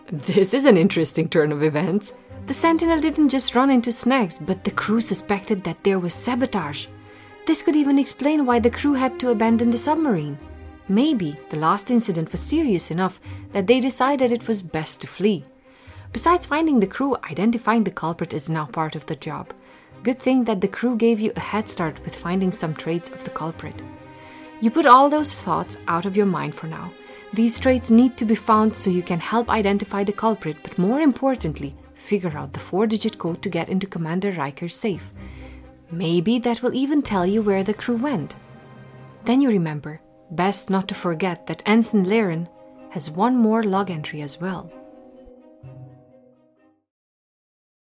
This is an interesting turn of events. The Sentinel didn't just run into snags, but the crew suspected that there was sabotage. This could even explain why the crew had to abandon the submarine. Maybe the last incident was serious enough that they decided it was best to flee. Besides finding the crew, identifying the culprit is now part of the job. Good thing that the crew gave you a head start with finding some traits of the culprit. You put all those thoughts out of your mind for now. These traits need to be found so you can help identify the culprit, but more importantly, figure out the 4-digit code to get into Commander Riker's safe. Maybe that will even tell you where the crew went. Then you remember, best not to forget that Ensign Laren has one more log entry as well.